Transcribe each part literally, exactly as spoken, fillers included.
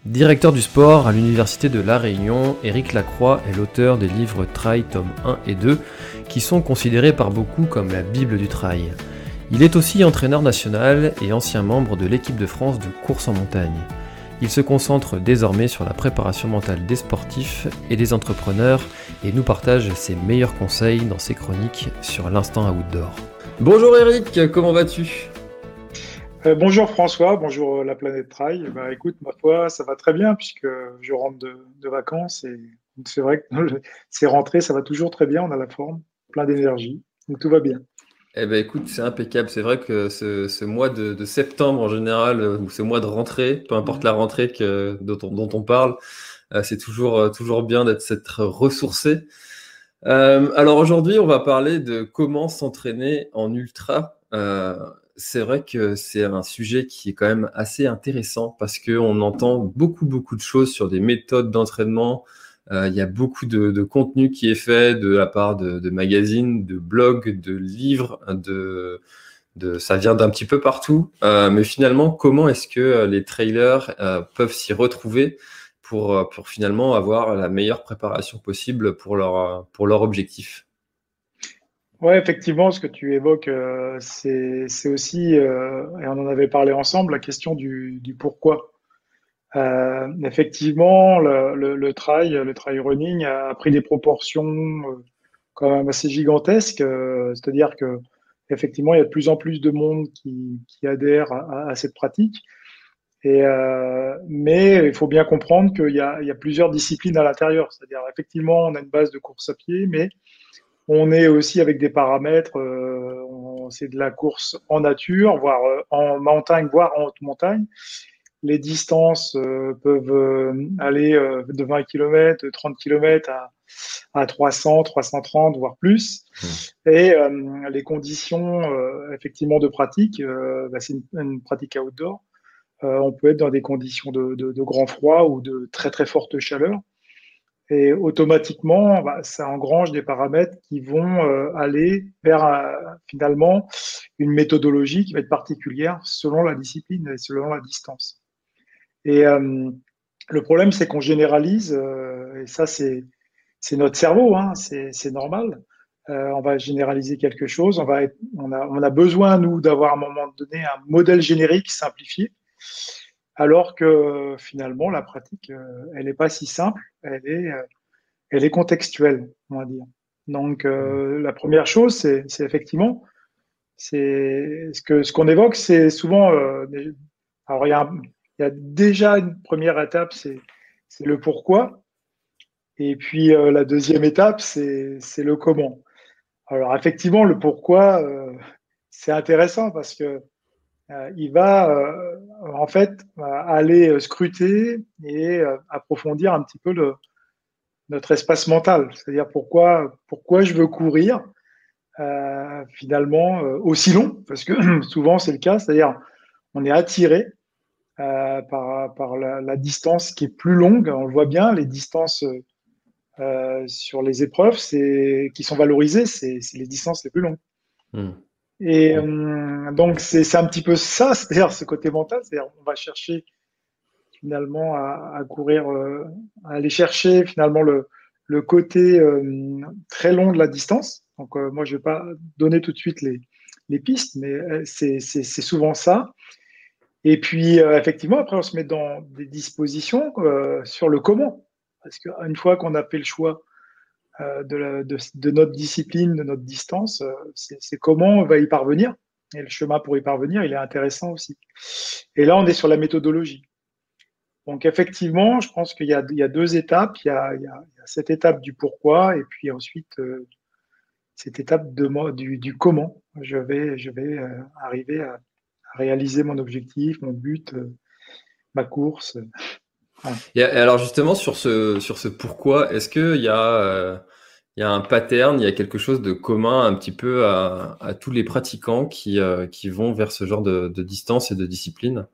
Directeur du sport à l'Université de La Réunion, Éric Lacroix est l'auteur des livres Trail tome un et deux, qui sont considérés par beaucoup comme la Bible du trail. Il est aussi entraîneur national et ancien membre de l'équipe de France de course en montagne. Il se concentre désormais sur la préparation mentale des sportifs et des entrepreneurs et nous partage ses meilleurs conseils dans ses chroniques sur l'instant outdoor. Bonjour Éric, comment vas-tu ? Euh, bonjour François, bonjour euh, la planète Trail. Bah, écoute, ma foi, ça va très bien puisque je rentre de, de vacances et c'est vrai que c'est rentré, ça va toujours très bien, on a la forme, plein d'énergie, donc tout va bien. Eh ben écoute, c'est impeccable. C'est vrai que ce, ce mois de, de septembre en général, euh, ou ce mois de rentrée, peu importe Mhm. la rentrée que, dont, on, dont on parle, euh, c'est toujours, euh, toujours bien d'être s'être ressourcé. Euh, alors aujourd'hui, on va parler de comment s'entraîner en ultra. Euh, c'est vrai que c'est un sujet qui est quand même assez intéressant parce qu'on entend beaucoup, beaucoup de choses sur des méthodes d'entraînement. Euh, il y a beaucoup de, de contenu qui est fait de la part de, de magazines, de blogs, de livres, de, de, ça vient d'un petit peu partout. Euh, mais finalement, comment est-ce que euh, les trailers euh, peuvent s'y retrouver pour, euh, pour finalement avoir la meilleure préparation possible pour leur, euh, pour leur objectif? Ouais, effectivement, ce que tu évoques, euh, c'est c'est aussi, euh, et on en avait parlé ensemble, la question du, du pourquoi. Euh, effectivement, le, le, le trail, le trail running a pris des proportions euh, quand même assez gigantesques. euh, c'est-à-dire que effectivement, il y a de plus en plus de monde qui, qui adhère à, à cette pratique. Et euh, mais il faut bien comprendre qu'il y a, il y a plusieurs disciplines à l'intérieur. C'est-à-dire, effectivement, on a une base de course à pied, mais on est aussi avec des paramètres. Euh, on- c'est de la course en nature, voire euh, en montagne, voire en haute montagne. Les distances euh, peuvent euh, aller euh, de vingt kilomètres, trente kilomètres à, à trois cents, trois cent trente, voire plus. Hmm. Et euh, les conditions euh, effectivement de pratique, euh, bah, c'est une, une pratique outdoor. Euh, on peut être dans des conditions de, de, de grand froid ou de très très forte chaleur. Et automatiquement, bah, ça engrange des paramètres qui vont euh, aller vers euh, finalement une méthodologie qui va être particulière selon la discipline et selon la distance. Et euh, le problème, c'est qu'on généralise, euh, et ça, c'est c'est notre cerveau, hein, c'est c'est normal. Euh, on va généraliser quelque chose, on va être, on a on a besoin nous d'avoir à un moment donné un modèle générique simplifié, alors que finalement la pratique, euh, elle n'est pas si simple, elle est euh, elle est contextuelle, on va dire. Donc euh, la première chose, c'est c'est effectivement, c'est ce que ce qu'on évoque, c'est souvent. Euh, des- alors il y a un- il y a déjà une première étape, c'est c'est le pourquoi. Et puis euh, la deuxième étape, c'est c'est le comment. Alors effectivement, le pourquoi, euh, c'est intéressant parce que euh, il va euh, en fait euh, aller scruter et euh, approfondir un petit peu le, notre espace mental. C'est-à-dire pourquoi pourquoi je veux courir euh, finalement euh, aussi long, parce que souvent c'est le cas. C'est-à-dire on est attiré euh, par par la, la distance qui est plus longue. On le voit bien, les distances euh, sur les épreuves, c'est qui sont valorisées, c'est c'est les distances les plus longues. Hmm. Et euh, donc c'est c'est un petit peu ça, c'est-à-dire ce côté mental, c'est-à-dire on va chercher finalement à, à courir, euh, à aller chercher finalement le le côté euh, très long de la distance. Donc euh, moi je vais pas donner tout de suite les les pistes, mais euh, c'est c'est c'est souvent ça. Et puis euh, effectivement après on se met dans des dispositions euh, sur le comment, parce qu'une fois qu'on a fait le choix euh, de, la- de- de notre discipline, de notre distance, euh, c'est c'est comment on va y parvenir. Et le chemin pour y parvenir, il est intéressant aussi. Et là, on est sur la méthodologie. Donc effectivement, je pense qu'il y a, il y a deux étapes. Il y a, il y a- il y a cette étape du pourquoi et puis ensuite euh, cette étape de, mo- du, du comment je vais, je vais euh, arriver à, à réaliser mon objectif, mon but, euh, ma course. Voilà. Et, et alors justement sur ce sur ce pourquoi, est-ce qu'il y a euh, il y a un pattern, il y a quelque chose de commun un petit peu à, à tous les pratiquants qui euh, qui vont vers ce genre de, de distance et de discipline?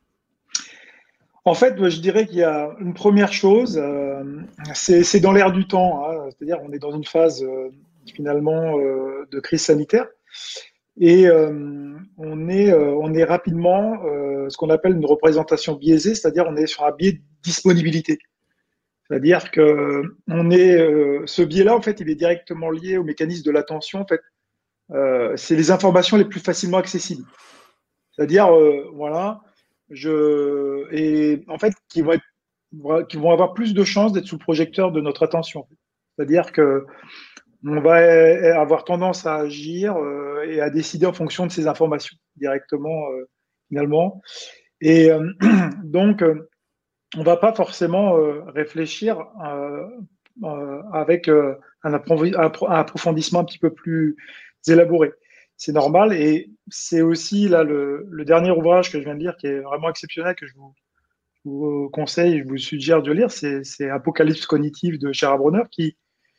En fait, moi, je dirais qu'il y a une première chose, euh, c'est c'est dans l'air du temps, hein. C'est-à-dire on est dans une phase euh, finalement euh, de crise sanitaire. Et euh, on, est, euh, on est rapidement euh, ce qu'on appelle une représentation biaisée, c'est-à-dire on est sur un biais de disponibilité. C'est-à-dire que on est, euh, ce biais-là, en fait, il est directement lié au mécanisme de l'attention. En fait, euh, c'est les informations les plus facilement accessibles. C'est-à-dire, euh, voilà, je, et en fait, qui vont, être, qui vont avoir plus de chances d'être sous le projecteur de notre attention. C'est-à-dire que on va avoir tendance à agir euh, et à décider en fonction de ces informations directement, euh, finalement. Et euh, donc, euh, on ne va pas forcément euh, réfléchir euh, euh, avec euh, un, un approfondissement un petit peu plus élaboré. C'est normal et c'est aussi là le, le, dernier ouvrage que je viens de lire qui est vraiment exceptionnel, que je vous, je vous conseille, je vous suggère de lire, c'est Apocalypse cognitive de Gerard Bronner qui,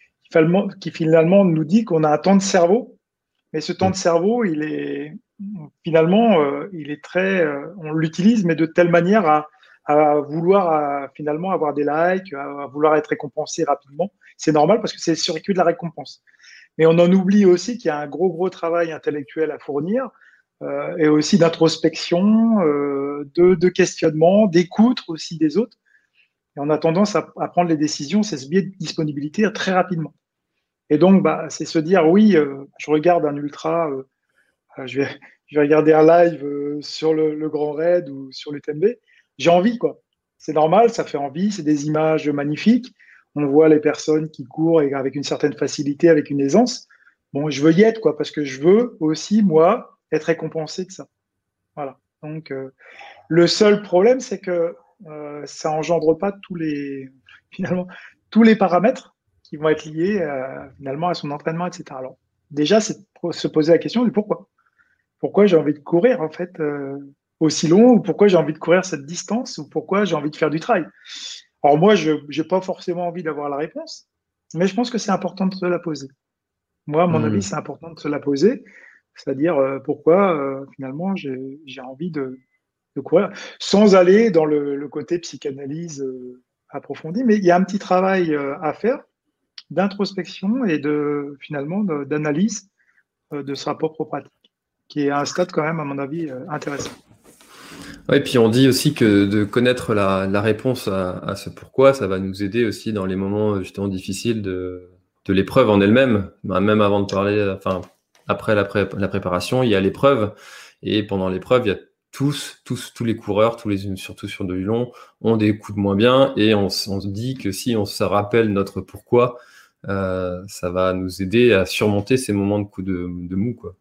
qui finalement nous dit qu'on a un temps de cerveau, mais ce temps de cerveau, il est finalement, euh, il est très, euh, on l'utilise, mais de telle manière à, à vouloir à, finalement avoir des likes, à, à vouloir être récompensé rapidement. C'est normal parce que c'est le circuit de la récompense. Mais on en oublie aussi qu'il y a un gros, gros travail intellectuel à fournir euh, et aussi d'introspection, euh, de, de questionnement, d'écoute aussi des autres. Et on a tendance à, à prendre les décisions, c'est ce biais de disponibilité très rapidement. Et donc, bah, c'est se dire, oui, euh, je regarde un ultra, euh, je, vais, je vais regarder un live euh, sur le, le Grand Raid ou sur l'U T M B. J'ai envie, quoi. C'est normal, ça fait envie, c'est des images magnifiques. On voit les personnes qui courent et avec une certaine facilité, avec une aisance. Bon, je veux y être, quoi, parce que je veux aussi, moi, être récompensé de ça. Voilà. Donc, euh, le seul problème, c'est que euh, ça engendre pas tous les, finalement, tous les paramètres qui vont être liés euh, finalement à son entraînement, et cetera. Alors, déjà, c'est se poser la question du pourquoi. Pourquoi j'ai envie de courir en fait euh, aussi long, ou pourquoi j'ai envie de courir cette distance, ou pourquoi j'ai envie de faire du trail. Alors moi, je n'ai pas forcément envie d'avoir la réponse, mais je pense que c'est important de se la poser. Moi, à mon avis, Mmh. c'est important de se la poser, c'est-à-dire euh, pourquoi euh, finalement j'ai envie de, de courir, sans aller dans le, le côté psychanalyse euh, approfondi, mais il y a un petit travail euh, à faire d'introspection et de finalement d'analyse euh, de sa propre pratique, qui est à un stade quand même, à mon avis, euh, intéressant. Ouais, et puis on dit aussi que de connaître la, la réponse à, à ce pourquoi, ça va nous aider aussi dans les moments justement difficiles de, de l'épreuve en elle-même. Bah, même avant de parler, enfin après la, pré la préparation, il y a l'épreuve, et pendant l'épreuve, il y a tous, tous, tous les coureurs, tous les, surtout sur du long, ont des coups de moins bien, et on, on se dit que si on se rappelle notre pourquoi, euh, ça va nous aider à surmonter ces moments de coups de, de mou, quoi.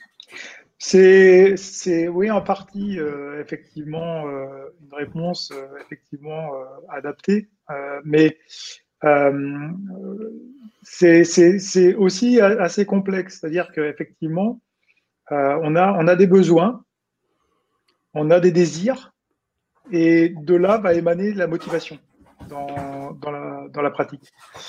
C'est, c'est, oui, en partie, euh, effectivement, euh, une réponse euh, effectivement euh, adaptée, euh, mais euh, c'est c'est aussi assez complexe, c'est-à-dire qu'effectivement, euh, on a, on a des besoins, on a des désirs, et de là va émaner la motivation dans, dans, la, dans la pratique.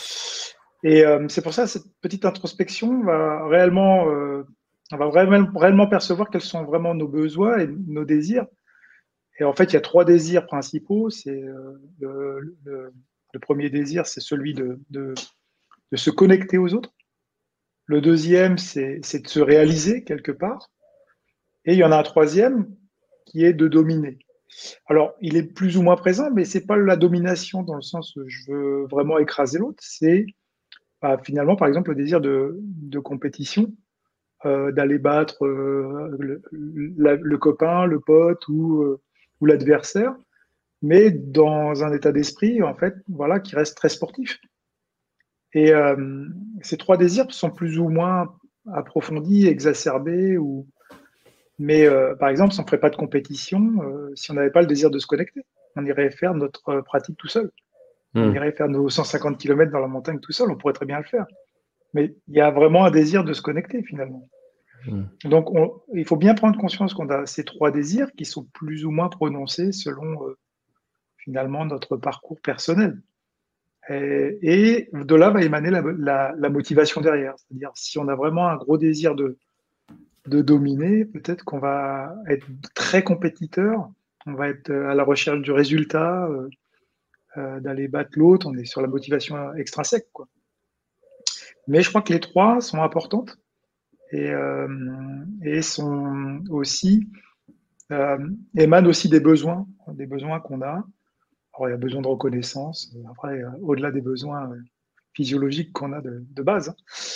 Et euh, c'est pour ça que cette petite introspection va réellement, euh, on va réellement, réellement percevoir quels sont vraiment nos besoins et nos désirs. Et en fait, il y a trois désirs principaux. C'est euh, le, le, le, premier désir, c'est celui de, de, de se connecter aux autres. Le deuxième, c'est de se réaliser quelque part. Et il y en a un troisième qui est de dominer. Alors, il est plus ou moins présent, mais c'est pas la domination dans le sens où je veux vraiment écraser l'autre. C'est bah, finalement, par exemple, le désir de, de compétition, euh, d'aller battre euh, le, la, le copain, le pote ou, euh, ou l'adversaire, mais dans un état d'esprit, en fait, voilà, qui reste très sportif. Et euh, ces trois désirs sont plus ou moins approfondis, exacerbés, ou... mais euh, par exemple, si on ne ferait pas de compétition, euh, si on n'avait pas le désir de se connecter, on irait faire notre pratique tout seul. Mmh. On irait faire nos cent cinquante kilomètres dans la montagne tout seul, on pourrait très bien le faire. Mais il y a vraiment un désir de se connecter finalement. Mmh. Donc, on, il faut bien prendre conscience qu'on a ces trois désirs qui sont plus ou moins prononcés selon euh, finalement notre parcours personnel. Et, et de là va émaner la, la, la motivation derrière. C'est-à-dire, si on a vraiment un gros désir de, de dominer, peut-être qu'on va être très compétiteur, on va être à la recherche du résultat, euh, euh, d'aller battre l'autre, on est sur la motivation extrinsèque, quoi. Mais je crois que les trois sont importantes. et, euh, et sont aussi, euh, émanent aussi des besoins, des besoins qu'on a. Alors, il y a besoin de reconnaissance, après, euh, au-delà des besoins euh, physiologiques qu'on a de, de base. Hein.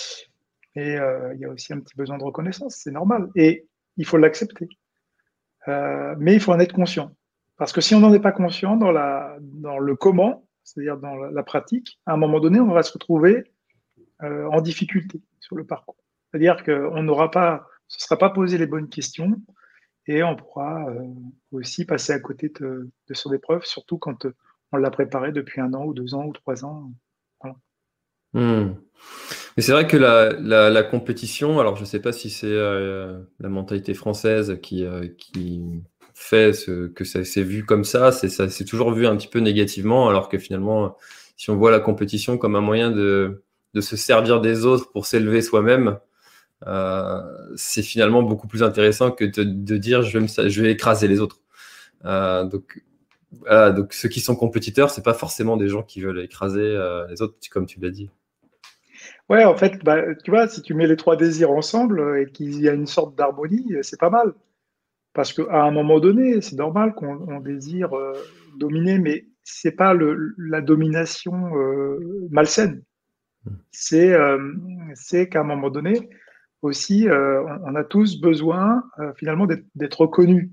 Et euh, il y a aussi un petit besoin de reconnaissance, c'est normal. Et il faut l'accepter. Euh, mais il faut en être conscient. Parce que si on n'en est pas conscient dans, la, dans le comment, c'est-à-dire dans la, la pratique, à un moment donné, on va se retrouver euh, en difficulté sur le parcours. C'est-à-dire qu'on n'aura pas, on ne se sera pas posé les bonnes questions et on pourra euh, aussi passer à côté de, de son épreuve, surtout quand euh, on l'a préparé depuis un an ou deux ans ou trois ans. Voilà. Hmm. Mais c'est vrai que la, la, la compétition, alors je ne sais pas si c'est euh, la mentalité française qui, euh, qui fait ce, que ça s'est vu comme ça, c'est ça c'est toujours vu un petit peu négativement, alors que finalement, si on voit la compétition comme un moyen de, de se servir des autres pour s'élever soi-même, euh, c'est finalement beaucoup plus intéressant que de, de dire je vais, me, je vais écraser les autres. Euh, donc, voilà, donc ceux qui sont compétiteurs, c'est pas forcément des gens qui veulent écraser euh, les autres, comme tu l'as dit. Ouais, en fait, bah, tu vois, si tu mets les trois désirs ensemble euh, et qu'il y a une sorte d'harmonie, euh, c'est pas mal. Parce qu'à un moment donné, c'est normal qu'on on désire euh, dominer, mais c'est pas le, la domination euh, malsaine. C'est euh, c'est qu'à un moment donné, aussi, euh, on, on a tous besoin euh, finalement d'être d'être reconnus.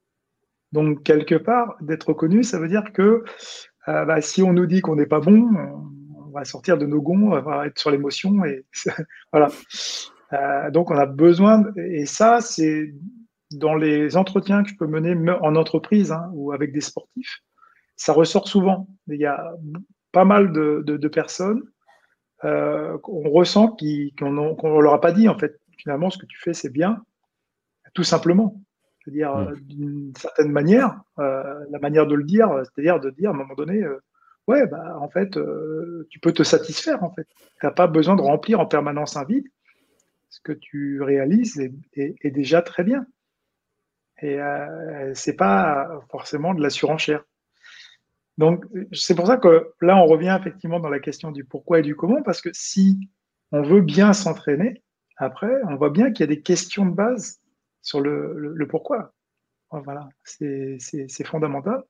Donc, quelque part, d'être reconnu, ça veut dire que euh, bah, si on nous dit qu'on n'est pas bon, on, on va sortir de nos gonds, on va être sur l'émotion et voilà. Euh, donc, on a besoin, et ça, c'est dans les entretiens que je peux mener en entreprise hein, ou avec des sportifs, ça ressort souvent. Il y a pas mal de, de, de personnes euh, qu'on ressent qui, qu'on ne leur a pas dit, en fait. Finalement, ce que tu fais, c'est bien, tout simplement. C'est-à-dire, Mm. euh, d'une certaine manière, euh, la manière de le dire, c'est-à-dire de dire à un moment donné, euh, ouais, bah, en fait, euh, tu peux te satisfaire, en fait. Tu n'as pas besoin de remplir en permanence un vide. Ce que tu réalises est, est, est déjà très bien. Et euh, c'est pas forcément de la surenchère. Donc, c'est pour ça que là, on revient effectivement dans la question du pourquoi et du comment, parce que si on veut bien s'entraîner, après, on voit bien qu'il y a des questions de base sur le, le, le pourquoi. Voilà, c'est fondamental.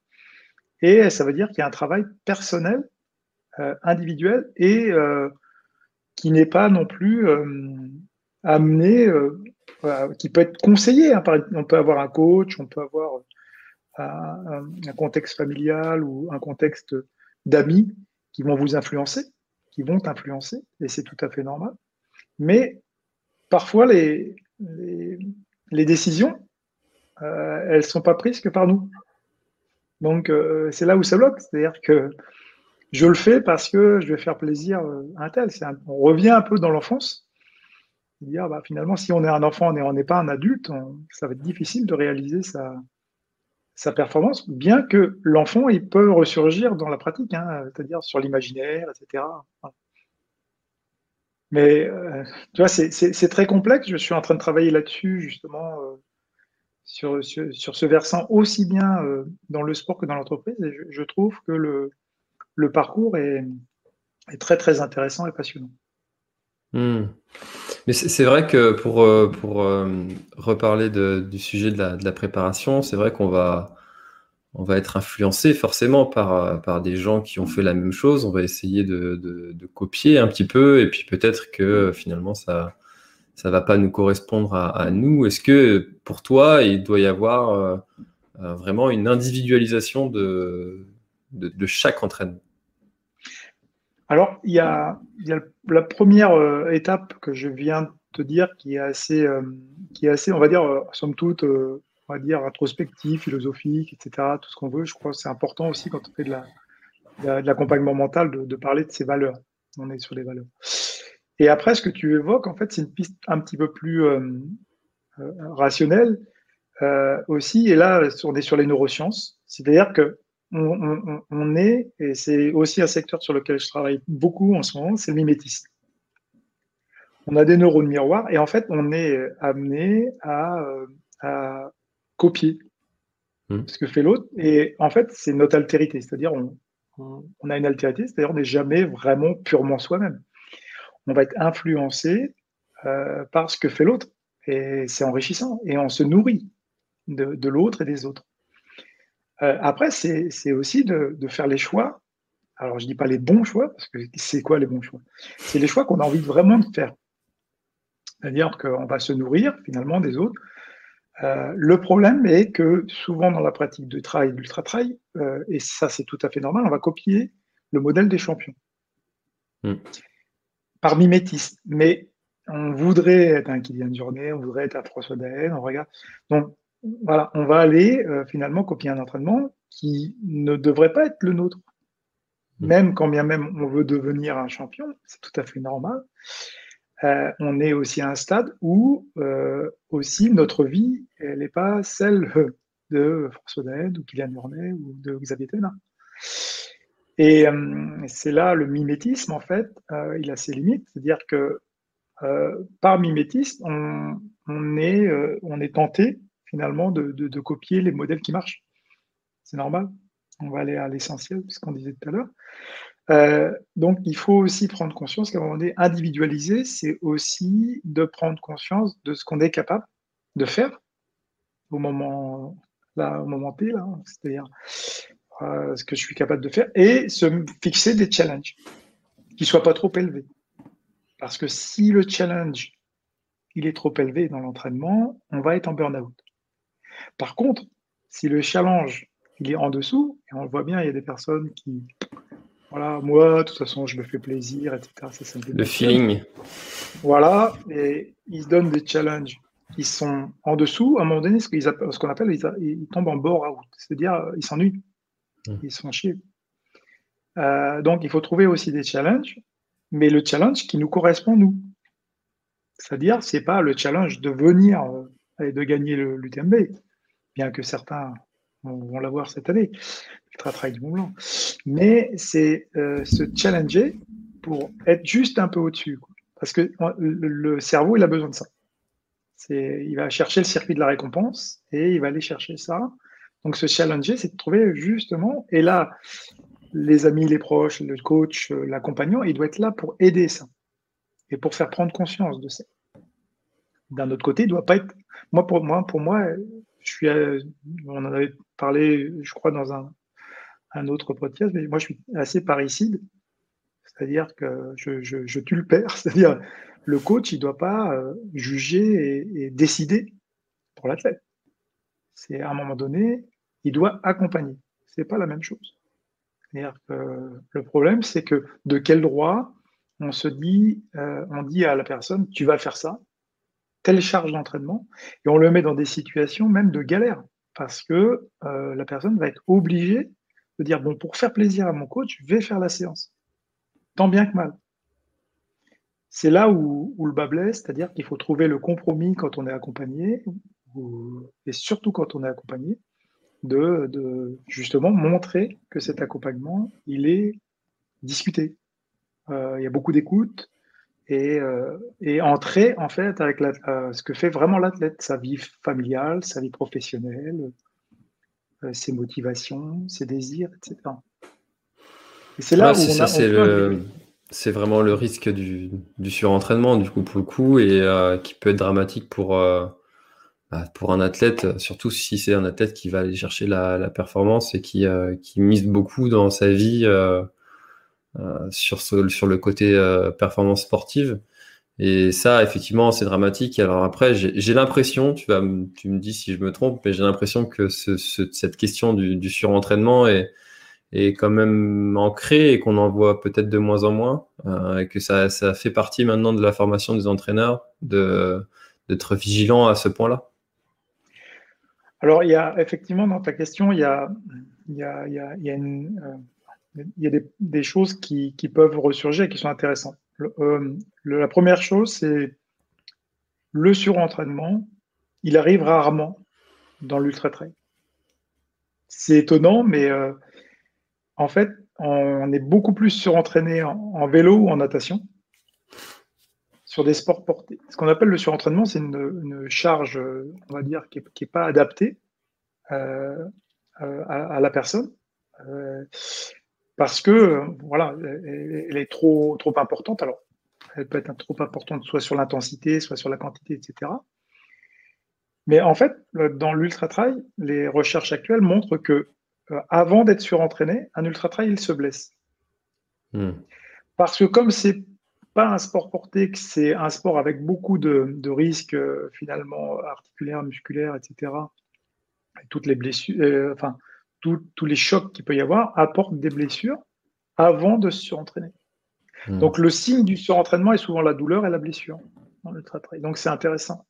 Et ça veut dire qu'il y a un travail personnel, euh, individuel, et euh, qui n'est pas non plus euh, amené, euh, voilà, qui peut être conseillé. Hein, par, on peut avoir un coach, on peut avoir un, un contexte familial ou un contexte d'amis qui vont vous influencer, qui vont t'influencer, et c'est tout à fait normal. Mais parfois, les, les, les décisions, euh, elles ne sont pas prises que par nous. Donc, euh, c'est là où ça bloque. C'est-à-dire que je le fais parce que je vais faire plaisir à un tel. Un, on revient un peu dans l'enfance. Dire, bah, finalement, si on est un enfant et on n'est pas un adulte, on, ça va être difficile de réaliser sa, sa performance, bien que l'enfant, il peut ressurgir dans la pratique, hein, c'est-à-dire sur l'imaginaire, et cetera. Mais euh, tu vois, c'est très complexe. Je suis en train de travailler là-dessus, justement, euh, sur, sur, sur, ce versant, aussi bien euh, dans le sport que dans l'entreprise. Et je, je, trouve que le, le parcours est, est, très, très intéressant et passionnant. Mmh. Mais c'est vrai que pour, euh, pour euh, reparler de, du sujet de la, de la préparation, c'est vrai qu'on va, on va être influencé forcément par, par des gens qui ont fait la même chose. On va essayer de, de, de copier un petit peu, et puis peut-être que finalement ça ça va pas nous correspondre à, à nous. Est-ce que pour toi, il doit y avoir euh, euh, vraiment une individualisation de, de, de chaque entraînement? Alors, il y a, il y a la première euh, étape que je viens de te dire qui est assez, euh, qui est assez, on va dire, euh, somme toute, euh, on va dire, introspective, philosophique, et cetera, tout ce qu'on veut. Je crois que c'est important aussi quand on fait de la, de l'accompagnement mental de, de parler de ses valeurs. On est sur les valeurs. Et après, ce que tu évoques, en fait, c'est une piste un petit peu plus euh, euh, rationnelle euh, aussi. Et là, on est sur les neurosciences. C'est-à-dire que on, on, on est, et c'est aussi un secteur sur lequel je travaille beaucoup en ce moment, c'est le mimétisme. On a des neurones miroirs et en fait, on est amené à, à copier mmh. ce que fait l'autre. Et en fait, c'est notre altérité, c'est-à-dire on, on a une altérité, c'est-à-dire on n'est jamais vraiment purement soi-même. On va être influencé euh, par ce que fait l'autre. Et c'est enrichissant. Et on se nourrit de, de l'autre et des autres. Euh, après, c'est, c'est aussi de, de faire les choix. Alors, je dis pas les bons choix, parce que c'est quoi les bons choix? C'est les choix qu'on a envie de vraiment de faire. C'est-à-dire qu'on va se nourrir finalement des autres. Euh, le problème est que souvent dans la pratique de trail, d'ultra-trail, euh, et ça c'est tout à fait normal, on va copier le modèle des champions. Mm. Par mimétisme. Mais on voudrait être un Kylian Jornet, on voudrait être un François Daen, on regarde. Donc voilà, on va aller euh, finalement copier un entraînement qui ne devrait pas être le nôtre. Même quand bien même on veut devenir un champion, c'est tout à fait normal. Euh, on est aussi à un stade où euh, aussi notre vie, elle n'est pas celle de François Daen ou Kylian Jornet ou de Xavier Thénard. Et euh, c'est là le mimétisme, en fait, euh, il a ses limites. C'est-à-dire que euh, par mimétisme, on, on, est, euh, on est tenté finalement de, de, de copier les modèles qui marchent. C'est normal. On va aller à l'essentiel, ce qu'on disait tout à l'heure. Euh, donc, il faut aussi prendre conscience qu'à un moment donné, individualiser, c'est aussi de prendre conscience de ce qu'on est capable de faire au moment, là, au moment T, là, c'est-à-dire euh, ce que je suis capable de faire, et se fixer des challenges qui ne soient pas trop élevés. Parce que si le challenge il est trop élevé dans l'entraînement, on va être en burn-out. Par contre, si le challenge il est en dessous, et on le voit bien, il y a des personnes qui voilà, moi, de toute façon, je me fais plaisir, et cetera. Ça, ça me Le feeling. Voilà, et ils se donnent des challenges qui sont en dessous. À un moment donné, ce, qu'ils appellent, ce qu'on appelle, ils, ils tombent en bore-out, c'est-à-dire ils s'ennuient, ils se font chier. Euh, donc, il faut trouver aussi des challenges, mais le challenge qui nous correspond, nous. C'est-à-dire, c'est pas le challenge de venir euh, et de gagner l'U T M B, bien que certains vont l'avoir cette année, Ultra Trail du Mont Blanc. Mais c'est euh, se challenger pour être juste un peu au-dessus. Quoi. Parce que le, le cerveau, il a besoin de ça. C'est, il va chercher le circuit de la récompense et il va aller chercher ça. Donc, se challenger, c'est de trouver justement, et là, les amis, les proches, le coach, l'accompagnant, il doit être là pour aider ça et pour faire prendre conscience de ça. D'un autre côté, il doit pas être. Moi, pour moi, pour moi, je suis. On en avait parlé, je crois, dans un, un autre podcast, mais moi, je suis assez parricide, c'est-à-dire que je, je, je tue le père, c'est-à-dire le coach, il ne doit pas euh, juger et, et décider pour l'athlète. C'est à un moment donné, il doit accompagner. C'est pas la même chose. C'est-à-dire que le problème, c'est que de quel droit on se dit, euh, on dit à la personne, tu vas faire ça, telle charge d'entraînement, et on le met dans des situations même de galère, parce que euh, la personne va être obligée de dire, bon, pour faire plaisir à mon coach, je vais faire la séance, tant bien que mal. C'est là où, où le bas blesse, c'est-à-dire qu'il faut trouver le compromis quand on est accompagné, ou, et surtout quand on est accompagné, de, de justement montrer que cet accompagnement, il est discuté. Euh, il y a beaucoup d'écoute, et, euh, et entrer en fait avec la, euh, ce que fait vraiment l'athlète, sa vie familiale, sa vie professionnelle, euh, ses motivations, ses désirs, et cetera. Et c'est là Ouais, où c'est on, ça, a, on c'est peut le, intégrer. c'est vraiment le risque du, du surentraînement, du coup, pour le coup, et euh, qui peut être dramatique pour, euh, bah, pour un athlète, surtout si c'est un athlète qui va aller chercher la, la performance et qui, euh, qui mise beaucoup dans sa vie euh, euh, sur, ce, sur le côté euh, performance sportive. Et ça, effectivement, c'est dramatique. Alors après, j'ai j'ai l'impression, tu vas, m- tu me dis si je me trompe, mais j'ai l'impression que ce, ce- cette question du, du surentraînement est, est quand même ancrée et qu'on en voit peut-être de moins en moins, euh, et que ça, ça fait partie maintenant de la formation des entraîneurs de, d'être vigilant à ce point-là. Alors, il y a effectivement dans ta question, il y a, il y a, il y a, il y a, une, euh, il y a des, des choses qui, qui peuvent ressurgir et qui sont intéressantes. Le, euh, le- la première chose, c'est le surentraînement. Il arrive rarement dans l'ultra-trail. C'est étonnant, mais euh, en fait, on est beaucoup plus surentraîné en, en vélo ou en natation sur des sports portés. Ce qu'on appelle le surentraînement, c'est une, une charge, euh, on va dire, qui n'est qui est pas adaptée euh, euh, à, à la personne. Euh, parce que, euh, voilà, elle, elle est trop, trop importante. Alors, Elle peut être trop importante soit sur l'intensité, soit sur la quantité, et cetera. Mais en fait, dans l'ultra-trail, les recherches actuelles montrent que euh, avant d'être surentraîné, un ultra-trail, il se blesse. Mmh. Parce que comme c'est pas un sport porté, que c'est un sport avec beaucoup de, de risques euh, finalement articulaires, musculaires, et cetera. Et toutes les blessures, euh, enfin tout, tous les chocs qu'il peut y avoir apportent des blessures avant de se surentraîner. Mmh. Donc le signe du surentraînement est souvent la douleur et la blessure dans l'ultra-trail. Donc c'est intéressant.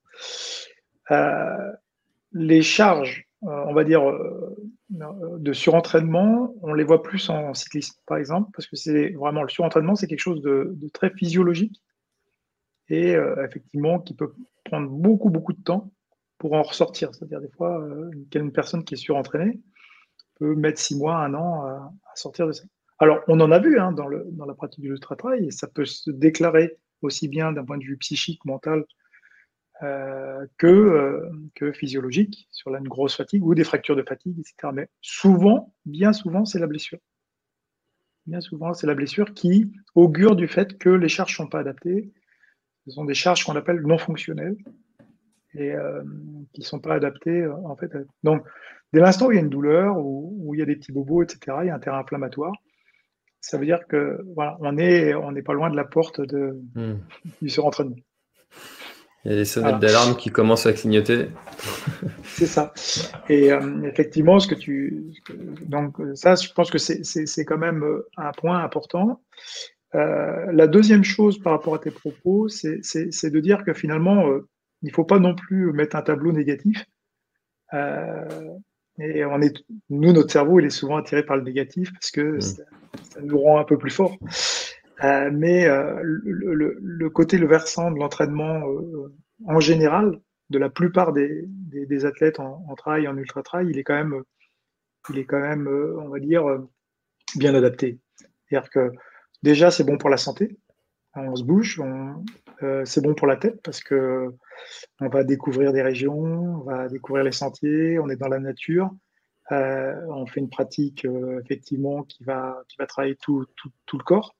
Euh, les charges, euh, on va dire, euh, de surentraînement, on les voit plus en cyclisme, par exemple, parce que c'est vraiment le surentraînement, c'est quelque chose de, de très physiologique et euh, effectivement qui peut prendre beaucoup, beaucoup de temps pour en ressortir. C'est-à-dire des fois, euh, une personne qui est surentraînée peut mettre six mois, un an à, à sortir de ça. Alors, on en a vu hein, dans, le, dans la pratique de l'ultra-trail, et ça peut se déclarer aussi bien d'un point de vue psychique, mental, euh, que, euh, que physiologique, sur une grosse fatigue ou des fractures de fatigue, et cetera. Mais souvent, bien souvent, c'est la blessure. Bien souvent, c'est la blessure qui augure du fait que les charges ne sont pas adaptées. Ce sont des charges qu'on appelle non fonctionnelles et euh, qui ne sont pas adaptées. En fait. Donc, dès l'instant où il y a une douleur, où, où il y a des petits bobos, et cetera, il y a un terrain inflammatoire, ça veut dire que voilà, on n'est on n'est pas loin de la porte de, Mmh. du surentraînement. Il y a des sonnettes Voilà. d'alarme qui commencent à clignoter. C'est ça. Et euh, effectivement, ce que tu, donc ça, je pense que c'est c'est quand même un point important. Euh, la deuxième chose par rapport à tes propos, c'est de dire que finalement, euh, il ne faut pas non plus mettre un tableau négatif. Euh, et on est, nous, notre cerveau, il est souvent attiré par le négatif parce que mmh. ça, ça nous rend un peu plus fort. Euh, mais euh, le, le, le côté, le versant de l'entraînement euh, en général, de la plupart des, des, des athlètes en, en trail, en ultra trail, il est quand même, il est quand même, euh, on va dire, euh, bien adapté. C'est-à-dire que déjà, c'est bon pour la santé. On se bouge, on, euh, c'est bon pour la tête parce que on va découvrir des régions, on va découvrir les sentiers, on est dans la nature. Euh, on fait une pratique euh, effectivement qui va, qui va travailler tout, tout, tout le corps.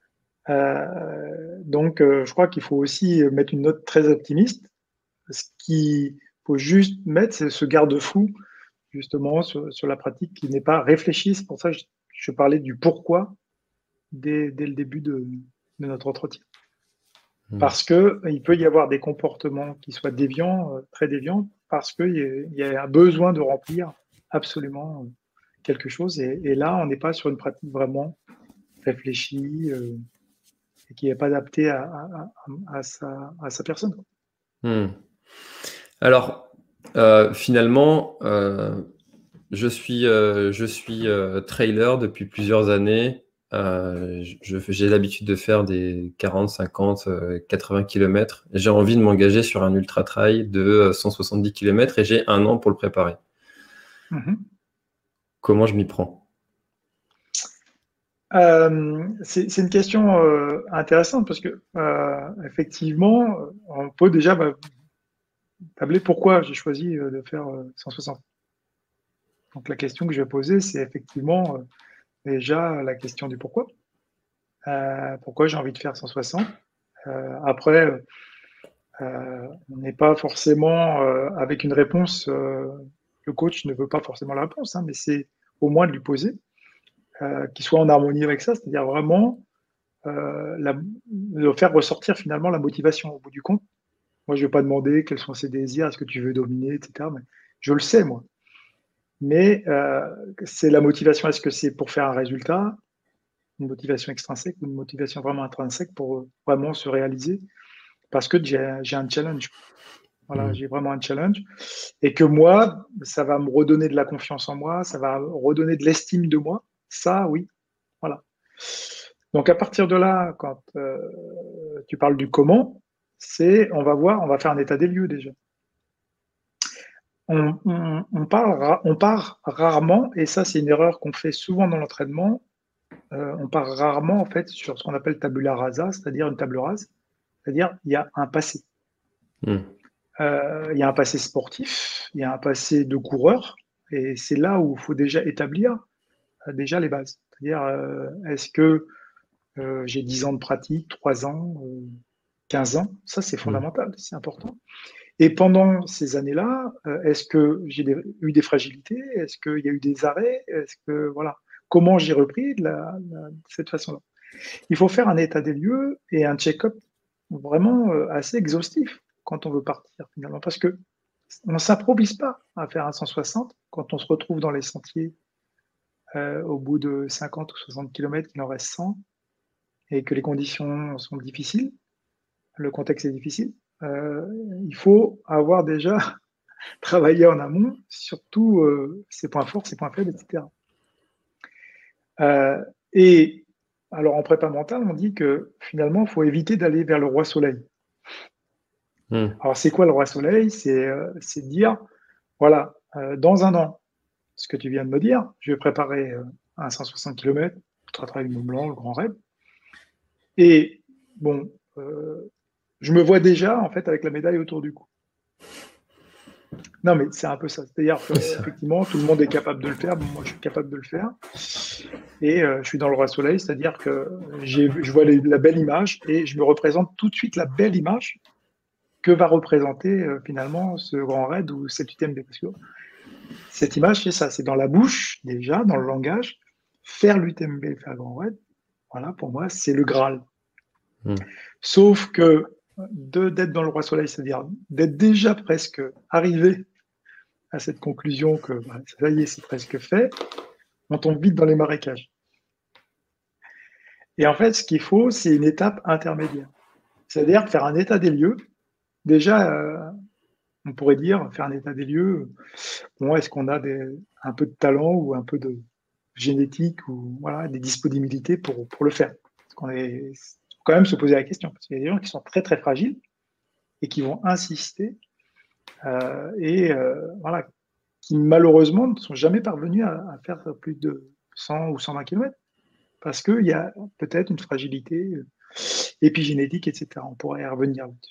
Euh, donc, euh, je crois qu'il faut aussi mettre une note très optimiste. Ce qu'il faut juste mettre, c'est ce garde-fou, justement, sur, sur la pratique qui n'est pas réfléchie. C'est pour ça que je, je parlais du pourquoi dès, dès le début de, de notre entretien. Mmh. Parce qu'il peut y avoir des comportements qui soient déviants, euh, très déviants, parce qu'il y, y a un besoin de remplir absolument quelque chose. Et, et là, on n'est pas sur une pratique vraiment réfléchie. Euh, et qui n'est pas adapté à, à, à, sa, à sa personne. Hmm. Alors, euh, finalement, euh, je suis, euh, je suis euh, trailer depuis plusieurs années. Euh, j'ai l'habitude de faire des quarante, cinquante, quatre-vingts kilomètres. J'ai envie de m'engager sur un ultra-trail de cent soixante-dix kilomètres et j'ai un an pour le préparer. Mm-hmm. Comment je m'y prends ? Euh, c'est une question euh, intéressante parce que euh, effectivement, on peut déjà bah, tabler pourquoi j'ai choisi de faire euh, cent soixante. Donc la question que je vais poser, c'est effectivement euh, déjà la question du pourquoi. Euh, pourquoi j'ai envie de faire cent soixante. Euh, après, euh, on n'est pas forcément euh, avec une réponse. Euh, le coach ne veut pas forcément la réponse, hein, mais c'est au moins de lui poser. Euh, qui soit en harmonie avec ça, c'est-à-dire vraiment euh, la, de faire ressortir finalement la motivation au bout du compte. Moi, je ne vais pas demander quels sont ses désirs, est-ce que tu veux dominer, et cetera. Mais je le sais, moi. Mais euh, c'est la motivation, est-ce que c'est pour faire un résultat, une motivation extrinsèque ou une motivation vraiment intrinsèque pour vraiment se réaliser parce que j'ai un challenge. Voilà, mmh. J'ai vraiment un challenge. Et que moi, ça va me redonner de la confiance en moi, ça va redonner de l'estime de moi. Ça, oui. Voilà. Donc à partir de là, quand euh, tu parles du comment, c'est on va voir, on va faire un état des lieux déjà. On, on, on, parle, on part rarement, et ça c'est une erreur qu'on fait souvent dans l'entraînement, euh, on part rarement en fait sur ce qu'on appelle tabula rasa, c'est-à-dire une table rase, c'est-à-dire il y a un passé. Mmh. Euh, il y a un passé sportif, il y a un passé de coureur, et c'est là où il faut déjà établir euh, déjà les bases. C'est-à-dire, euh, est-ce que Euh, j'ai dix ans de pratique, trois ans, euh, quinze ans. Ça, c'est Mm. fondamental, c'est important. Et pendant ces années-là, euh, est-ce que j'ai des- eu des fragilités? Est-ce qu'il y a eu des arrêts? Est-ce que, voilà, comment j'ai repris de, la, la- de cette façon-là? Il faut faire un état des lieux et un check-up vraiment euh, assez exhaustif quand on veut partir, finalement, parce que on ne s'improvise pas à faire un cent soixante quand on se retrouve dans les sentiers euh, au bout de cinquante ou soixante kilomètres, il en reste cent, et que les conditions sont difficiles, le contexte est difficile. Euh, il faut avoir déjà travaillé en amont, surtout euh, ses points forts, ses points faibles, et cetera. Euh, et alors en prépa mentale, on dit que finalement, il faut éviter d'aller vers le roi soleil. Mm. Alors c'est quoi le roi soleil? C'est euh, c'est dire, voilà, euh, dans un an, ce que tu viens de me dire, je vais préparer euh, un cent soixante kilomètres, le travail du Mont Blanc, le Grand Raid. Et bon, euh, je me vois déjà en fait avec la médaille autour du cou. Non, mais c'est un peu ça. C'est-à-dire Ça- qu'effectivement, tout le monde est capable de le faire. Bon, moi, je suis capable de le faire. Et euh, je suis dans le roi soleil, c'est-à-dire que j'ai, je vois les- la belle image et je me représente tout de suite la belle image que va représenter euh, finalement ce grand raid ou cet U T M B. Parce que cette image, c'est ça, c'est dans la bouche déjà, dans le langage. Faire l'U T M B, faire le grand raid, voilà, pour moi, c'est le Graal. Mm. Sauf que de, d'être dans le roi soleil, c'est-à-dire d'être déjà presque arrivé à cette conclusion que bah, ça y est, c'est presque fait, on tombe vite dans les marécages. Et en fait, ce qu'il faut, c'est une étape intermédiaire. C'est-à-dire faire un état des lieux. Déjà, euh, on pourrait dire, faire un état des lieux, bon, est-ce qu'on a des, un peu de talent ou un peu de génétique ou voilà, des disponibilités pour, pour le faire? Parce qu'on est faut quand même se poser la question, parce qu'il y a des gens qui sont très très fragiles et qui vont insister euh, et euh, voilà, qui malheureusement ne sont jamais parvenus à, à faire plus de cent ou cent vingt kilomètres parce qu'il y a peut-être une fragilité épigénétique, et cetera. On pourrait y revenir là-dessus.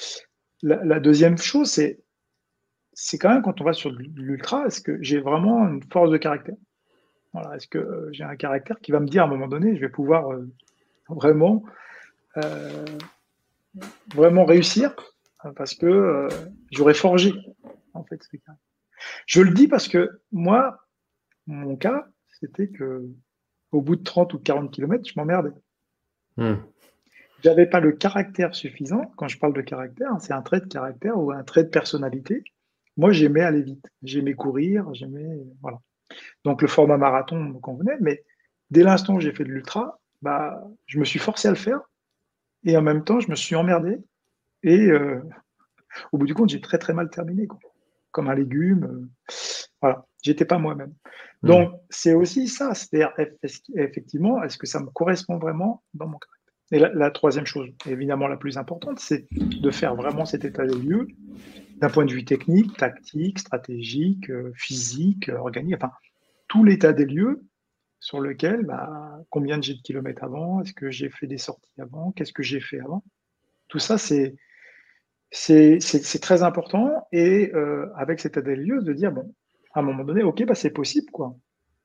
La, la deuxième chose, c'est c'est quand même quand on va sur l'ultra, est-ce que j'ai vraiment une force de caractère? Voilà, est-ce que euh, j'ai un caractère qui va me dire à un moment donné, je vais pouvoir euh, vraiment, euh, vraiment réussir hein, parce que euh, j'aurais forgé en fait. Je le dis parce que moi, mon cas, c'était que au bout de trente ou quarante kilomètres, je m'emmerdais. Mm. J'avais pas le caractère suffisant. Quand je parle de caractère, c'est un trait de caractère ou un trait de personnalité. Moi, j'aimais aller vite. J'aimais courir. J'aimais, voilà. Donc, le format marathon me convenait. Mais dès l'instant où j'ai fait de l'ultra, bah, je me suis forcé à le faire. Et en même temps, je me suis emmerdé. Et euh, au bout du compte, j'ai très, très mal terminé, quoi. Comme un légume. Euh, voilà. J'étais pas moi-même. Mm. Donc, c'est aussi ça. C'est-à-dire, effectivement, est-ce que ça me correspond vraiment dans mon cas? Et la, la, troisième chose, évidemment la plus importante, c'est de faire vraiment cet état des lieux d'un point de vue technique, tactique, stratégique, euh, physique, euh, organique, enfin, tout l'état des lieux sur lequel, bah, combien j'ai de kilomètres avant, est-ce que j'ai fait des sorties avant, qu'est-ce que j'ai fait avant. Tout ça, c'est c'est, c'est, c'est très important. Et euh, avec cet état des lieux, de dire, bon, à un moment donné, ok, bah, c'est possible, quoi.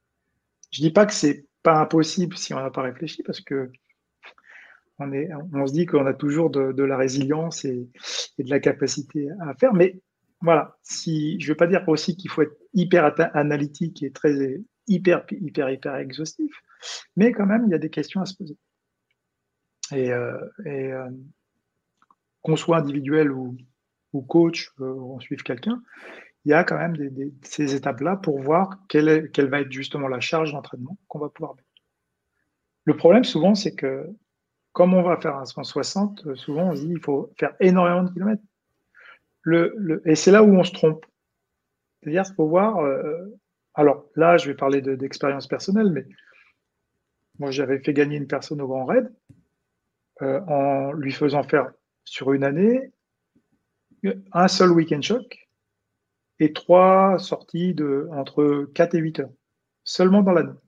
Je dis pas que c'est pas impossible si on n'a pas réfléchi, parce que On, est, on se dit qu'on a toujours de, de la résilience et, et, de la capacité à faire. Mais voilà, si, je ne veux pas dire aussi qu'il faut être hyper analytique et très hyper, hyper, hyper exhaustif, mais quand même, il y a des questions à se poser. Et, euh, et euh, qu'on soit individuel ou, ou coach, euh, ou on suive quelqu'un, il y a quand même des, des, ces étapes-là pour voir quelle, est, quelle va être justement la charge d'entraînement qu'on va pouvoir mettre. Le problème, souvent, c'est que comme on va faire un cent soixante, souvent on se dit qu'il faut faire énormément de kilomètres. Le, le, et c'est là où on se trompe. C'est-à-dire qu'il faut voir. Euh, alors là, je vais parler de, d'expérience personnelle, mais moi j'avais fait gagner une personne au Grand Raid euh, en lui faisant faire sur une année un seul week-end choc et trois sorties de entre quatre et huit heures, seulement dans l'année.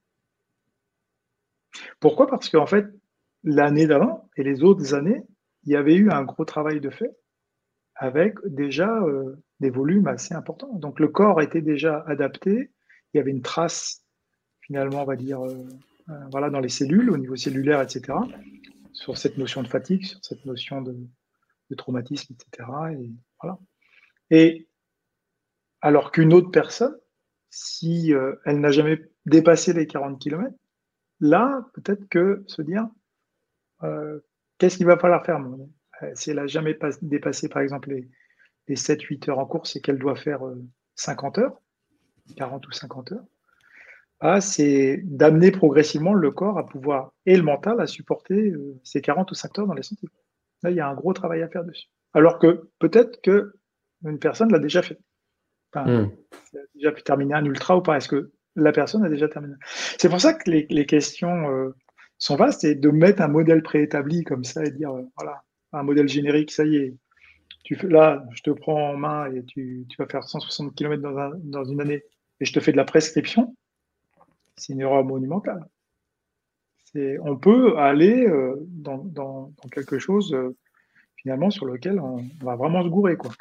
Pourquoi? Parce qu'en fait, l'année d'avant et les autres années, il y avait eu un gros travail de fait avec déjà euh, des volumes assez importants. Donc le corps était déjà adapté, il y avait une trace, finalement, on va dire, euh, euh, voilà, dans les cellules, au niveau cellulaire, et cetera, sur cette notion de fatigue, sur cette notion de, de traumatisme, et cetera. Et, voilà. Et alors qu'une autre personne, si euh, elle n'a jamais dépassé les quarante kilomètres, là, peut-être que se dire, euh, qu'est-ce qu'il va falloir faire mon euh, si elle n'a jamais pas, dépassé, par exemple, les, les sept huit heures en course et qu'elle doit faire euh, cinquante heures, quarante ou cinquante heures, ah, c'est d'amener progressivement le corps à pouvoir, et le mental, à supporter euh, ces quarante ou cinquante heures dans les sentiers. Là, il y a un gros travail à faire dessus. Alors que peut-être qu'une personne l'a déjà fait. Enfin, Mm. elle a déjà pu terminer un ultra ou pas. Est-ce que la personne a déjà terminé? C'est pour ça que les, les questions euh, sont vastes, et de mettre un modèle préétabli comme ça et dire, euh, voilà, un modèle générique, ça y est, tu fais, là, je te prends en main et tu, tu vas faire cent soixante kilomètres dans, un, dans une année et je te fais de la prescription, c'est une erreur monumentale. C'est, on peut aller euh, dans, dans, dans, quelque chose euh, finalement sur lequel on, on va vraiment se gourer, quoi.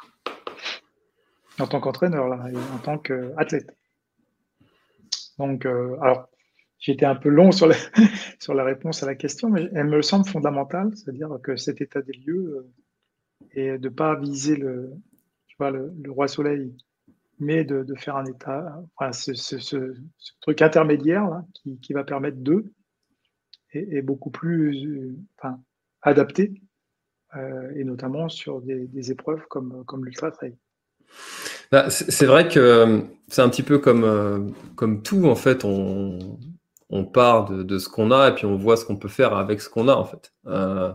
En tant qu'entraîneur, là, et en tant qu'athlète. Donc, euh, alors, j'étais un peu long sur la, sur la réponse à la question, mais elle me semble fondamentale, c'est-à-dire que cet état des lieux euh, et de ne pas viser le, tu vois, le, le roi soleil, mais de, de faire un état, enfin, ce, ce, ce, ce truc intermédiaire là, qui, qui va permettre d'eux est, est beaucoup plus euh, enfin, adapté, euh, et notamment sur des, des épreuves comme, comme l'ultra trail. Bah, c'est c'est vrai que euh, c'est un petit peu comme, euh, comme tout, en fait. On, on part de, de ce qu'on a et puis on voit ce qu'on peut faire avec ce qu'on a, en fait. Euh,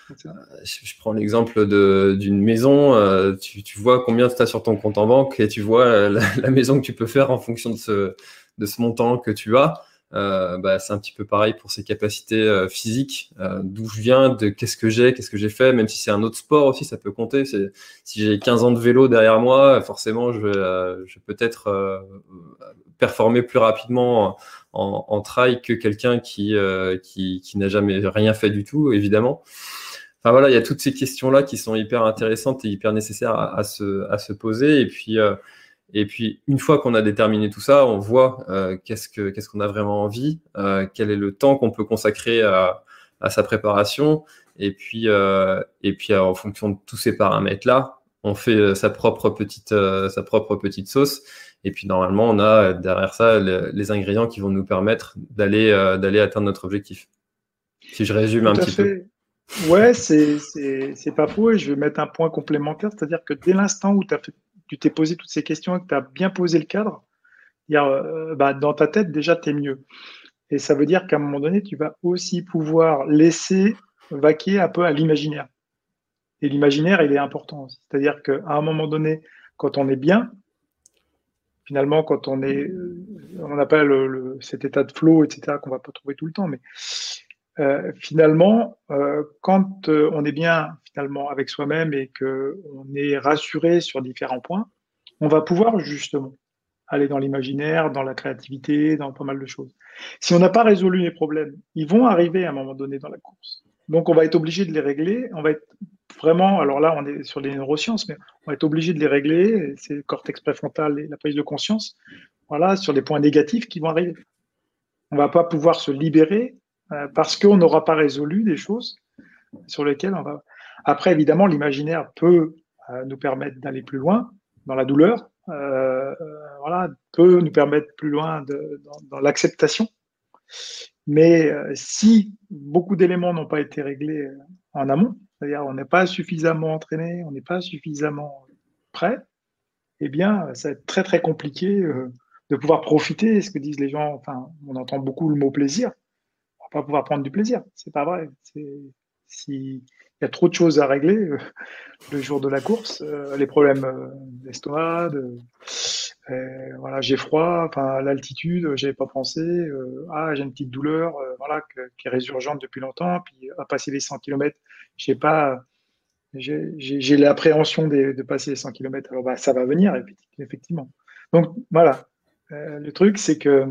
je, je prends l'exemple de- d'une maison. Euh, tu, tu vois combien tu as sur ton compte en banque et tu vois euh, la, la maison que tu peux faire en fonction de ce, de ce montant que tu as. Euh, bah, c'est un petit peu pareil pour ces capacités euh, physiques, euh, d'où je viens, de qu'est-ce que j'ai, qu'est-ce que j'ai fait, même si c'est un autre sport aussi, ça peut compter. C'est, si j'ai quinze ans de vélo derrière moi, forcément, je vais, euh, je vais peut-être euh, performer plus rapidement en, en trail que quelqu'un qui, euh, qui, qui n'a jamais rien fait du tout, évidemment. Enfin voilà, il y a toutes ces questions-là qui sont hyper intéressantes et hyper nécessaires à, à se, à se poser. Et puis, euh, et puis, une fois qu'on a déterminé tout ça, on voit euh, qu'est-ce que qu'est-ce qu'on a vraiment envie, euh, quel est le temps qu'on peut consacrer à, à sa préparation, et puis euh, et puis euh, en fonction de tous ces paramètres-là, on fait euh, sa propre petite euh, sa propre petite sauce. Et puis normalement, on a euh, derrière ça le- les ingrédients qui vont nous permettre d'aller euh, d'aller atteindre notre objectif. Si je résume Tout un à petit peu. fait. Ouais, c'est c'est c'est pas faux, et je vais mettre un point complémentaire, c'est-à-dire que dès l'instant où t'as fait, tu t'es posé toutes ces questions et que tu as bien posé le cadre, il y a, euh, bah, dans ta tête, déjà, tu es mieux. Et ça veut dire qu'à un moment donné, tu vas aussi pouvoir laisser vaquer un peu à l'imaginaire. Et l'imaginaire, il est important aussi. C'est-à-dire qu'à un moment donné, quand on est bien, finalement, quand on est, euh, on appelle le, le- cet état de flow, et cetera, qu'on va pas trouver tout le temps, mais euh, finalement, euh, quand euh, on est bien finalement avec soi-même et que on est rassuré sur différents points, on va pouvoir justement aller dans l'imaginaire, dans la créativité, dans pas mal de choses. Si on n'a pas résolu les problèmes, ils vont arriver à un moment donné dans la course. Donc on va être obligé de les régler. On va être vraiment, alors là on est sur les neurosciences, mais on va être obligé de les régler. C'est le cortex préfrontal et la prise de conscience. Voilà, sur les points négatifs qui vont arriver. On va pas pouvoir se libérer euh, parce qu'on n'aura pas résolu des choses sur lesquelles on va. Après, évidemment, l'imaginaire peut euh, nous permettre d'aller plus loin dans la douleur, euh, euh, voilà, peut nous permettre plus loin de, dans, dans l'acceptation. Mais euh, si beaucoup d'éléments n'ont pas été réglés euh, en amont, c'est-à-dire on n'est pas suffisamment entraîné, on n'est pas suffisamment prêt, eh bien, ça va être très très compliqué euh, de pouvoir profiter. Ce que disent les gens, enfin, on entend beaucoup le mot plaisir. On va pas pouvoir prendre du plaisir. C'est pas vrai. C'est, si il y a trop de choses à régler euh, le jour de la course, euh, les problèmes euh, d'estomac, de, euh, voilà, j'ai froid, enfin l'altitude, j'avais pas pensé, euh, ah j'ai une petite douleur, euh, voilà, que, qui est résurgente depuis longtemps, puis à passer les cent kilomètres, je sais pas, j'ai j'ai- j'ai l'appréhension de, de passer les cent kilomètres, alors bah, ça va venir effectivement. Donc voilà. Euh, le truc c'est que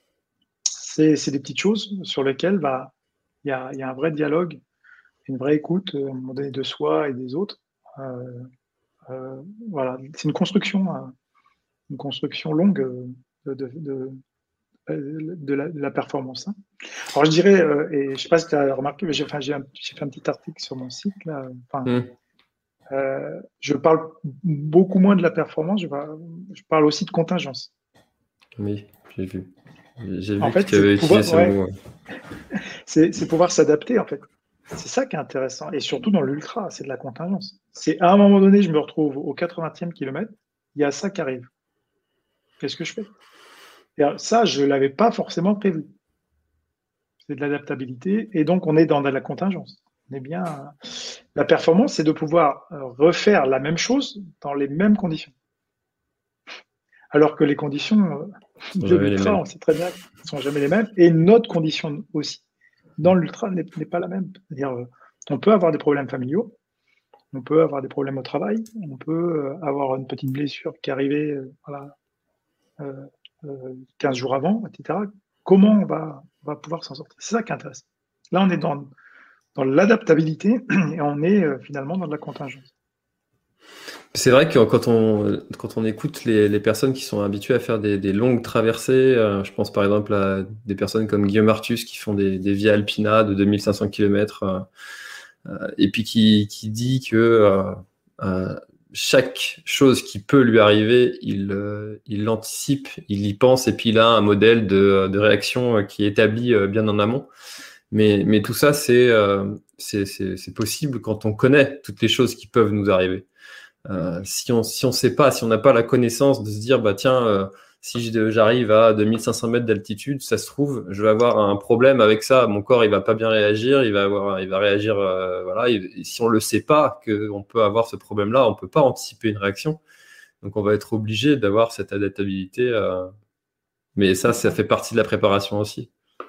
c'est c'est des petites choses sur lesquelles bah il y a, il y a un vrai dialogue, une vraie écoute euh, à un moment donné de soi et des autres. Euh, euh, voilà, c'est une construction, euh, une construction longue euh, de, de, de, de la, de la performance. Hein. Alors je dirais, euh, et je ne sais pas si tu as remarqué, mais j'ai enfin, j'ai fait un petit article sur mon site. Là, enfin, Mm. euh, je parle beaucoup moins de la performance, je parle, je parle aussi de contingence. Oui, j'ai vu. J'ai En vu que fait, tu c'est avais utilisé pouvoir, ce ouais, mot. Ouais. c'est pouvoir s'adapter, en fait. C'est ça qui est intéressant. Et surtout dans l'ultra, c'est de la contingence. C'est à un moment donné, je me retrouve au quatre-vingtième kilomètre, il y a ça qui arrive. Qu'est-ce que je fais? Et ça, je ne l'avais pas forcément prévu. C'est de l'adaptabilité. Et donc, on est dans de la contingence. On est bien. La performance, c'est de pouvoir refaire la même chose dans les mêmes conditions. Alors que les conditions de Jamais les l'ultra, mêmes. on sait très bien qu'elles ne sont jamais les mêmes. Et notre condition aussi, dans l'ultra, n'est pas la même. C'est-à-dire, on peut avoir des problèmes familiaux, on peut avoir des problèmes au travail, on peut avoir une petite blessure qui est arrivée euh, voilà, euh, euh, quinze jours avant, et cetera. Comment on va, on va pouvoir s'en sortir? C'est ça qui est intéressant. Là, on est dans, dans l'adaptabilité et on est euh, finalement dans de la contingence. C'est vrai que quand on, quand on écoute les, les personnes qui sont habituées à faire des, des longues traversées, euh, je pense par exemple à des personnes comme Guillaume Artus qui font des, des Via Alpina de deux mille cinq cents kilomètres, euh, euh, et puis qui, qui dit que euh, euh, chaque chose qui peut lui arriver, il euh, il l'anticipe, il y pense, et puis il a un modèle de, de réaction qui est établi euh, bien en amont. Mais, mais tout ça, c'est euh, c'est c'est- c'est possible quand on connaît toutes les choses qui peuvent nous arriver. Euh, si on si on sait pas, si on n'a pas la connaissance de se dire bah tiens, euh, si je- j'arrive à deux mille cinq cents mètres d'altitude, ça se trouve je vais avoir un problème avec ça, mon corps il va pas bien réagir, il va avoir il va réagir euh, voilà, et, et si on le sait pas que on peut avoir ce problème-là, on peut pas anticiper une réaction, donc on va être obligé d'avoir cette adaptabilité, euh, mais ça ça fait partie de la préparation aussi.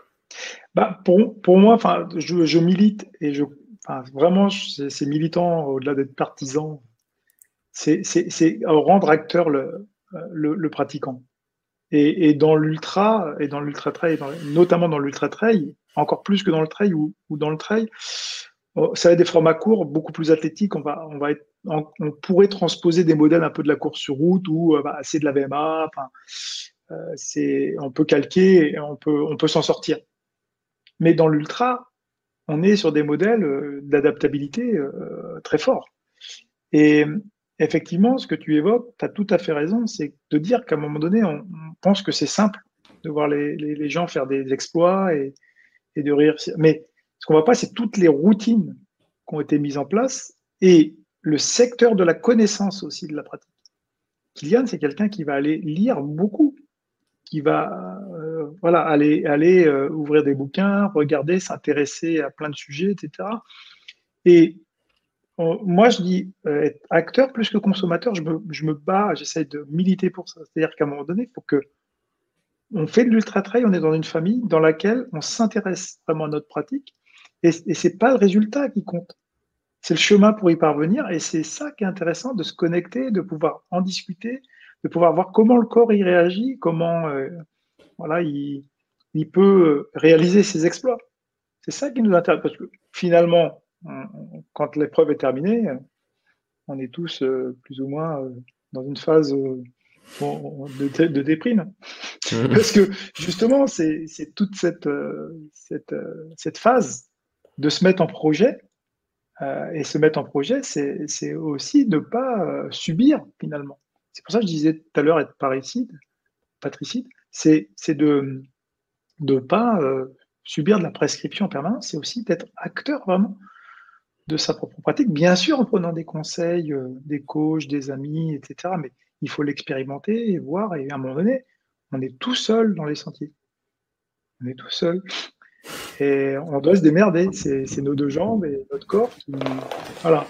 Bah, pour, pour moi, enfin, je, je milite et je, enfin, vraiment, c'est militant au-delà d'être partisan. C'est rendre acteur le, le, le pratiquant. Et, et dans l'ultra, et dans l'ultra trail, dans, notamment dans l'ultra trail, encore plus que dans le trail ou, ou dans le trail, ça va être des formats courts, beaucoup plus athlétiques. On va, on va être, on, on pourrait transposer des modèles un peu de la course sur route ou bah, c'est de la V M A. Enfin, euh, c'est, on peut calquer, et on peut, on peut s'en sortir. Mais dans l'ultra, on est sur des modèles euh, d'adaptabilité euh, très forts. Et effectivement, ce que tu évoques, tu as tout à fait raison, c'est de dire qu'à un moment donné, on, on pense que c'est simple de voir les, les, les, gens faire des exploits et, et de réussir. Mais ce qu'on ne voit pas, c'est toutes les routines qui ont été mises en place et le secteur de la connaissance aussi de la pratique. Kylian, c'est quelqu'un qui va aller lire beaucoup, qui va euh, voilà, aller, aller euh, ouvrir des bouquins, regarder, s'intéresser à plein de sujets, et cetera. Et euh, moi, je dis euh, être acteur plus que consommateur, je me, je me bats, j'essaie de militer pour ça. C'est-à-dire qu'à un moment donné, il faut que on fait de l'ultra-trail, on est dans une famille dans laquelle on s'intéresse vraiment à notre pratique et, et ce n'est pas le résultat qui compte. C'est le chemin pour y parvenir et c'est ça qui est intéressant de se connecter, de pouvoir en discuter, de pouvoir voir comment le corps y réagit, comment euh, voilà, il, il peut réaliser ses exploits. C'est ça qui nous intéresse parce que finalement, on, on, quand l'épreuve est terminée, on est tous euh, plus ou moins euh, dans une phase euh, de, de, déprime. Parce que justement, c'est toute cette, euh, cette, euh, cette phase de se mettre en projet. Euh, et se mettre en projet, c'est aussi de ne pas euh, subir finalement. C'est pour ça que je disais tout à l'heure être parricide, patricide, c'est de ne pas euh, subir de la prescription en permanence, c'est aussi d'être acteur vraiment de sa propre pratique, bien sûr en prenant des conseils, euh, des coachs, des amis, et cetera. Mais il faut l'expérimenter et voir, et à un moment donné, on est tout seul dans les sentiers. On est tout seul. Et on doit se démerder. C'est nos deux jambes et notre corps qui. Voilà.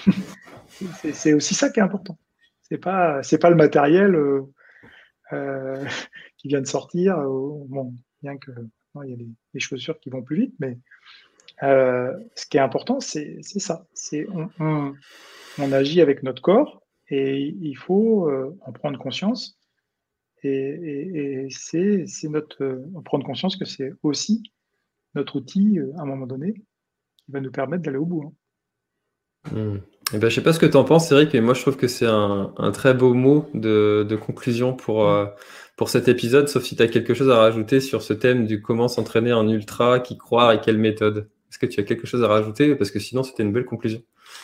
C'est aussi ça qui est important. C'est pas, c'est pas le matériel euh, euh, qui vient de sortir. Euh, bon, bien que non, il y a des, des chaussures qui vont plus vite, mais euh, ce qui est important, c'est ça. C'est on, on, on agit avec notre corps et il faut euh, en prendre conscience. Et, et, et c'est notre euh, prendre conscience que c'est aussi notre outil euh, à un moment donné qui va nous permettre d'aller au bout. Hein. Mmh. Eh ben, je sais pas ce que tu en penses, Eric, mais moi je trouve que c'est un, un très beau mot de, de conclusion pour, euh, pour cet épisode, sauf si tu as quelque chose à rajouter sur ce thème du comment s'entraîner en ultra, qui croire et quelle méthode. Est-ce que tu as quelque chose à rajouter? Parce que sinon, c'était une belle conclusion.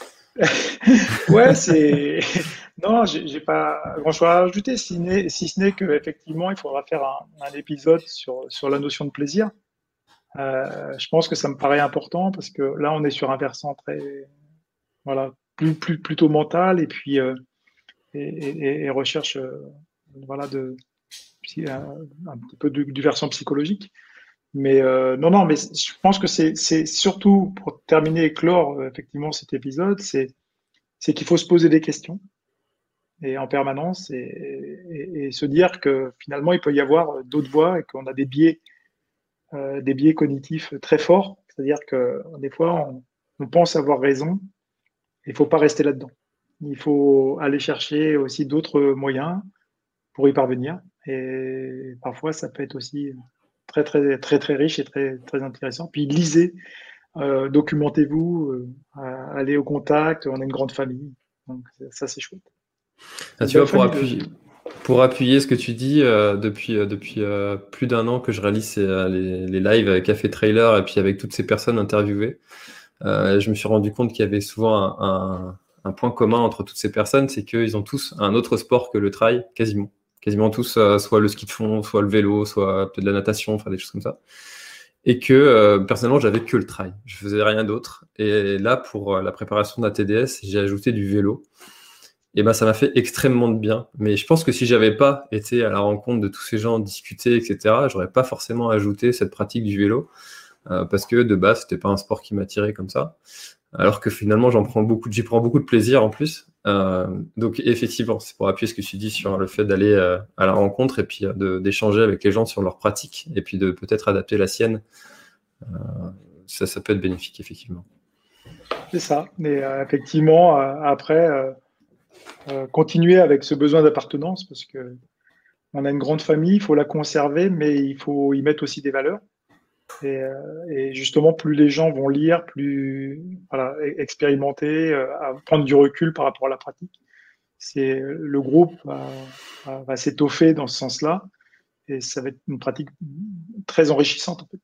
Ouais, c'est. Non, j'ai j'ai pas grand-chose à rajouter, si, n'est- si ce n'est qu'effectivement, il faudra faire un, un épisode sur, sur la notion de plaisir. Euh, je pense que ça me paraît important parce que là, on est sur un versant très, voilà, plus, plus, plutôt mental et puis euh, et, et- et recherche, euh, voilà, de, psy- un, un petit peu du, du versant psychologique. Mais euh, non, non, mais je pense que c'est c'est surtout pour terminer et clore euh, effectivement cet épisode, c'est c'est qu'il faut se poser des questions et en permanence et, et- et se dire que finalement il peut y avoir d'autres voies et qu'on a des biais, euh, des biais cognitifs très forts. C'est-à-dire que des fois on, on pense avoir raison, il faut pas rester là-dedans. Il faut aller chercher aussi d'autres moyens pour y parvenir. Et parfois ça peut être aussi très très très très riche et très très intéressant. Puis lisez, euh, documentez-vous, euh, allez au contact. On est une grande famille, donc ça c'est chouette. Ah, Une tu belle vois, pour famille de. appuyer, pour appuyer ce que tu dis, euh, depuis, euh, depuis euh, plus d'un an que je réalise ces, euh, les, les lives avec Café Trailer et puis avec toutes ces personnes interviewées, euh, je me suis rendu compte qu'il y avait souvent un, un- un point commun entre toutes ces personnes, c'est qu'ils ont tous un autre sport que le trail, quasiment. Quasiment tous, euh, soit le ski de fond, soit le vélo, soit peut-être la natation, enfin des choses comme ça. Et que euh, personnellement, j'avais que le trail. Je faisais rien d'autre. Et là, pour euh, la préparation de la T D S, j'ai ajouté du vélo. Et ben, ça m'a fait extrêmement de bien. Mais je pense que si j'avais pas été à la rencontre de tous ces gens, discuter, et cetera, j'aurais pas forcément ajouté cette pratique du vélo, euh, parce que de base, c'était pas un sport qui m'attirait comme ça. Alors que finalement, j'en prends beaucoup, j'y prends beaucoup de plaisir en plus. Euh, donc effectivement, c'est pour appuyer ce que tu dis sur le fait d'aller euh, à la rencontre et puis euh, de, d'échanger avec les gens sur leurs pratiques et puis de peut-être adapter la sienne. Euh, ça, ça peut être bénéfique effectivement. C'est ça. Mais euh, effectivement, euh, après, euh, euh, continuer avec ce besoin d'appartenance, parce que on a une grande famille, il faut la conserver, mais il faut y mettre aussi des valeurs. Et, euh, et justement, plus les gens vont lire, plus voilà, e- expérimenter, euh, à prendre du recul par rapport à la pratique, c'est le groupe va, va- va s'étoffer dans ce sens-là, et ça va être une pratique très enrichissante en fait,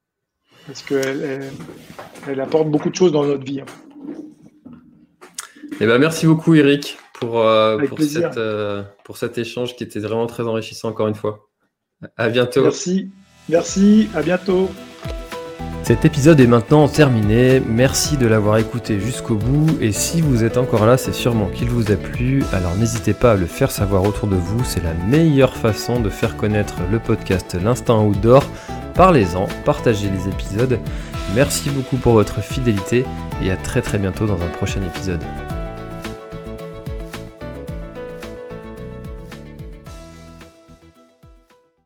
parce qu'elle elle, elle apporte beaucoup de choses dans notre vie, en fait. Eh ben, merci beaucoup Eric pour, euh, Avec pour, plaisir. cette, euh, pour cet échange qui était vraiment très enrichissant encore une fois. À bientôt. Merci, merci, à bientôt. Cet épisode est maintenant terminé, merci de l'avoir écouté jusqu'au bout et si vous êtes encore là, c'est sûrement qu'il vous a plu, alors n'hésitez pas à le faire savoir autour de vous, c'est la meilleure façon de faire connaître le podcast L'Instinct Outdoor. Parlez-en, partagez les épisodes, merci beaucoup pour votre fidélité et à très très bientôt dans un prochain épisode.